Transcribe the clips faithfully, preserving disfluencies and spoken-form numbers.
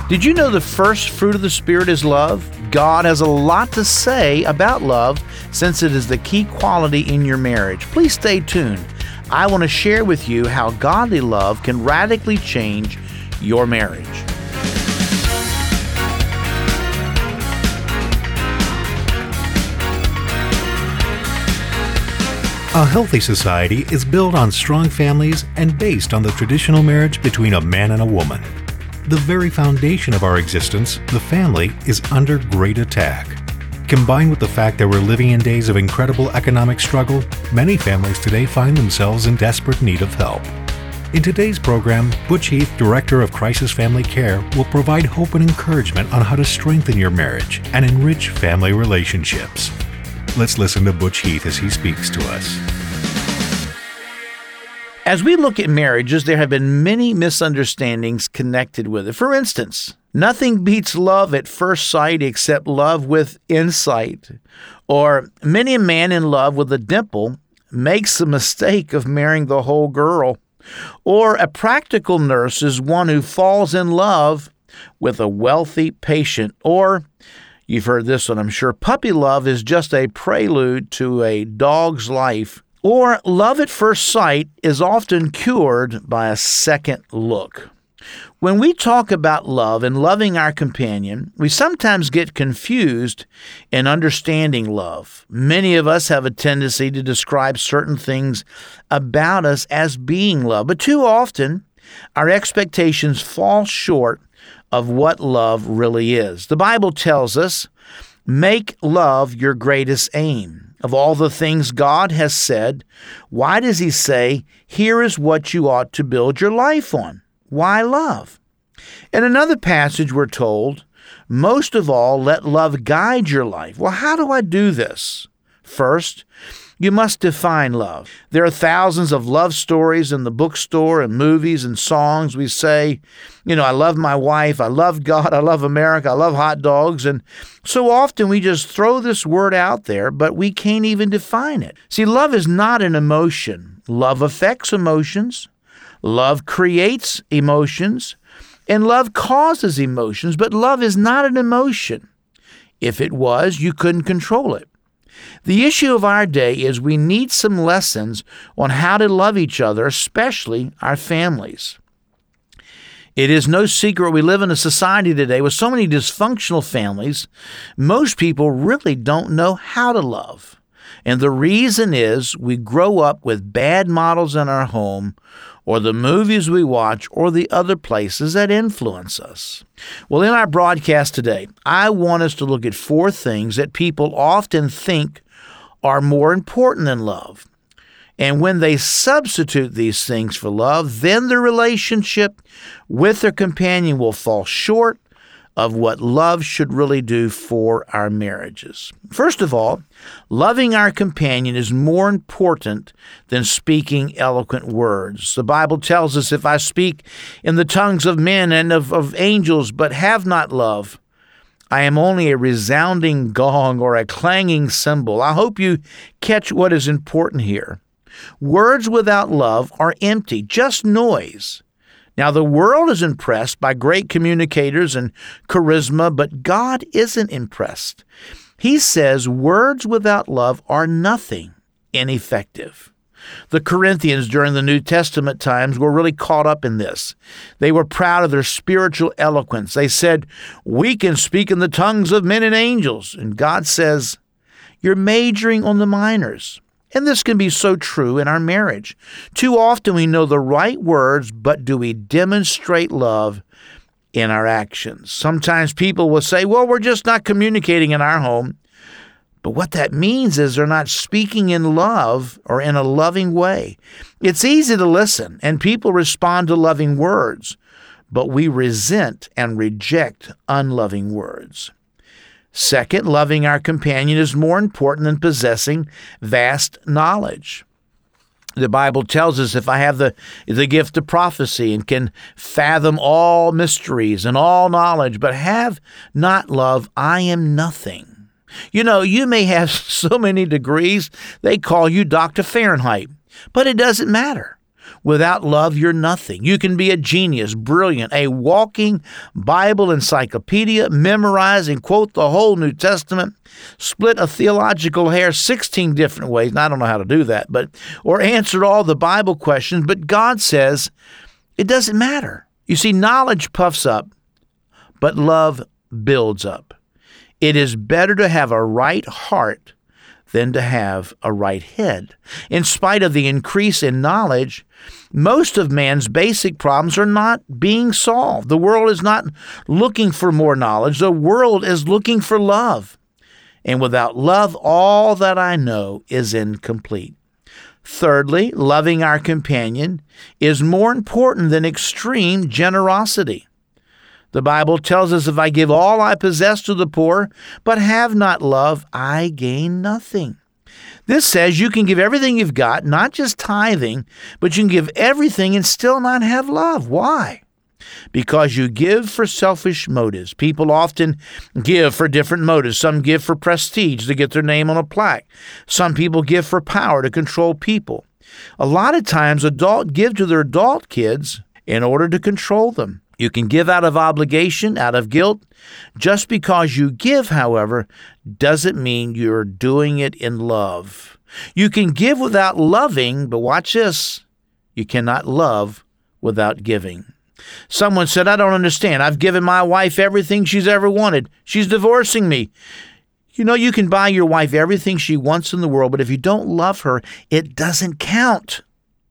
Did you know the first fruit of the Spirit is love? God has a lot to say about love since it is the key quality in your marriage. Please stay tuned. I want to share with you how godly love can radically change your marriage. A healthy society is built on strong families and based on the traditional marriage between a man and a woman. The very foundation of our existence, the family, is under great attack. Combined with the fact that we're living in days of incredible economic struggle, many families today find themselves in desperate need of help. In today's program, Butch Heath, Director of Crisis Family Care, will provide hope and encouragement on how to strengthen your marriage and enrich family relationships. Let's listen to Butch Heath as he speaks to us. As we look at marriages, there have been many misunderstandings connected with it. For instance, nothing beats love at first sight except love with insight. Or many a man in love with a dimple makes the mistake of marrying the whole girl. Or a practical nurse is one who falls in love with a wealthy patient. Or, you've heard this one, I'm sure, puppy love is just a prelude to a dog's life. Or love at first sight is often cured by a second look. When we talk about love and loving our companion, we sometimes get confused in understanding love. Many of us have a tendency to describe certain things about us as being love, but too often our expectations fall short of what love really is. The Bible tells us, make love your greatest aim. Of all the things God has said, why does he say, here is what you ought to build your life on? Why love? In another passage, we're told, most of all, let love guide your life. Well, how do I do this? First, you must define love. There are thousands of love stories in the bookstore and movies and songs. We say, you know, I love my wife, I love God, I love America, I love hot dogs. And so often we just throw this word out there, but we can't even define it. See, love is not an emotion. Love affects emotions. Love creates emotions. And love causes emotions, but love is not an emotion. If it was, you couldn't control it. The issue of our day is we need some lessons on how to love each other, especially our families. It is no secret we live in a society today with so many dysfunctional families, most people really don't know how to love. And the reason is we grow up with bad models in our home, or the movies we watch, or the other places that influence us. Well, in our broadcast today, I want us to look at four things that people often think are more important than love. And when they substitute these things for love, then the relationship with their companion will fall short of what love should really do for our marriages. First of all, loving our companion is more important than speaking eloquent words. The Bible tells us, if I speak in the tongues of men and of, of angels, but have not love, I am only a resounding gong or a clanging cymbal. I hope you catch what is important here. Words without love are empty, just noise. Now, the world is impressed by great communicators and charisma, but God isn't impressed. He says words without love are nothing, ineffective. The Corinthians during the New Testament times were really caught up in this. They were proud of their spiritual eloquence. They said, we can speak in the tongues of men and angels. And God says, you're majoring on the minors. And this can be so true in our marriage. Too often we know the right words, but do we demonstrate love in our actions? Sometimes people will say, well, we're just not communicating in our home. But what that means is they're not speaking in love or in a loving way. It's easy to listen, and people respond to loving words, but we resent and reject unloving words. Second, loving our companion is more important than possessing vast knowledge. The Bible tells us if I have the, the gift of prophecy and can fathom all mysteries and all knowledge, but have not love, I am nothing. You know, you may have so many degrees, they call you Doctor Fahrenheit, but it doesn't matter. Without love, you're nothing. You can be a genius, brilliant, a walking Bible encyclopedia, memorize and quote the whole New Testament, split a theological hair sixteen different ways, and I don't know how to do that, but or answer all the Bible questions, but God says it doesn't matter. You see, knowledge puffs up, but love builds up. It is better to have a right heart than to have a right head. In spite of the increase in knowledge, most of man's basic problems are not being solved. The world is not looking for more knowledge. The world is looking for love. And without love, all that I know is incomplete. Thirdly, loving our companion is more important than extreme generosity. The Bible tells us, if I give all I possess to the poor, but have not love, I gain nothing. This says you can give everything you've got, not just tithing, but you can give everything and still not have love. Why? Because you give for selfish motives. People often give for different motives. Some give for prestige to get their name on a plaque. Some people give for power to control people. A lot of times adults give to their adult kids in order to control them. You can give out of obligation, out of guilt. Just because you give, however, doesn't mean you're doing it in love. You can give without loving, but watch this, you cannot love without giving. Someone said, I don't understand. I've given my wife everything she's ever wanted. She's divorcing me. You know, you can buy your wife everything she wants in the world, but if you don't love her, it doesn't count.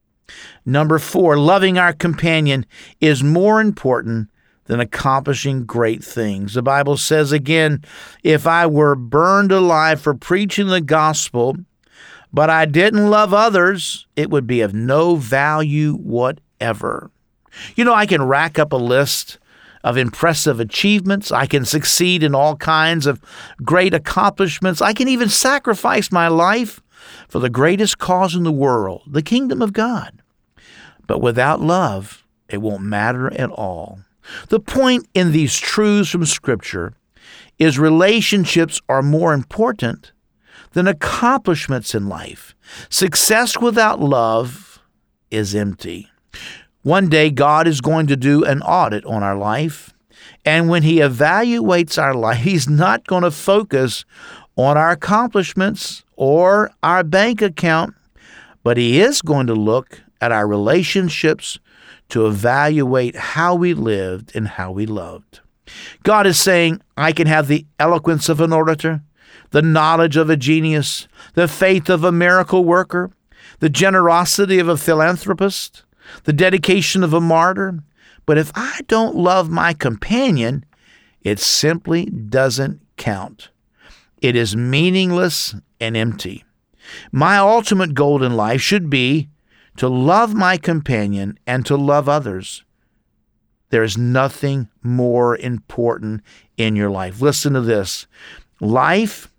Number four, loving our companion is more important than accomplishing great things. The Bible says again, if I were burned alive for preaching the gospel, but I didn't love others, it would be of no value whatever. You know, I can rack up a list of impressive achievements. I can succeed in all kinds of great accomplishments. I can even sacrifice my life for the greatest cause in the world, the kingdom of God. But without love, it won't matter at all. The point in these truths from Scripture is relationships are more important than accomplishments in life. Success without love is empty. One day, God is going to do an audit on our life, and when He evaluates our life, He's not going to focus on our accomplishments or our bank account, but He is going to look at our relationships to evaluate how we lived and how we loved. God is saying, I can have the eloquence of an orator, the knowledge of a genius, the faith of a miracle worker, the generosity of a philanthropist, the dedication of a martyr. But if I don't love my companion, it simply doesn't count. It is meaningless and empty. My ultimate goal in life should be to love my companion and to love others. There is nothing more important in your life. Listen to this. Life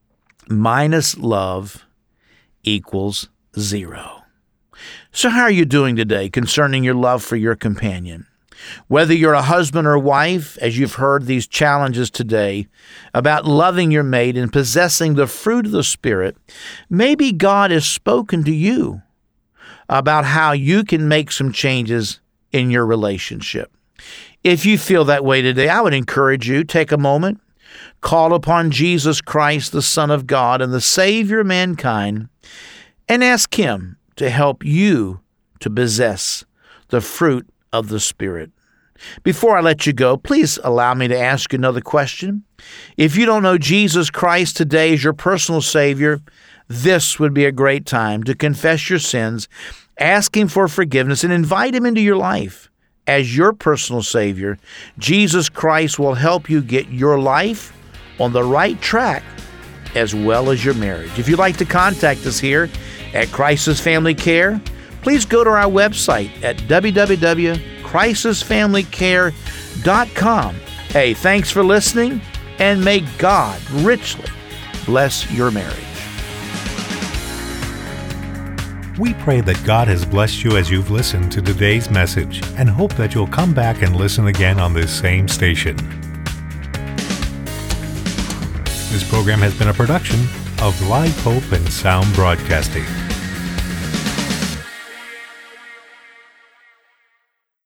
minus love equals zero. So how are you doing today concerning your love for your companion? Whether you're a husband or wife, as you've heard these challenges today about loving your mate and possessing the fruit of the Spirit, maybe God has spoken to you about how you can make some changes in your relationship. If you feel that way today, I would encourage you, take a moment, call upon Jesus Christ, the Son of God and the Savior of mankind, and ask Him to help you to possess the fruit of the Spirit. Before I let you go, please allow me to ask you another question. If you don't know Jesus Christ today as your personal Savior, this would be a great time to confess your sins, ask Him for forgiveness, and invite Him into your life as your personal Savior. Jesus Christ will help you get your life on the right track as well as your marriage. If you'd like to contact us here at Crisis Family Care, please go to our website at w w w dot crisis family care dot com. Hey, thanks for listening, and may God richly bless your marriage. We pray that God has blessed you as you've listened to today's message and hope that you'll come back and listen again on this same station. This program has been a production of Live Hope and Sound Broadcasting.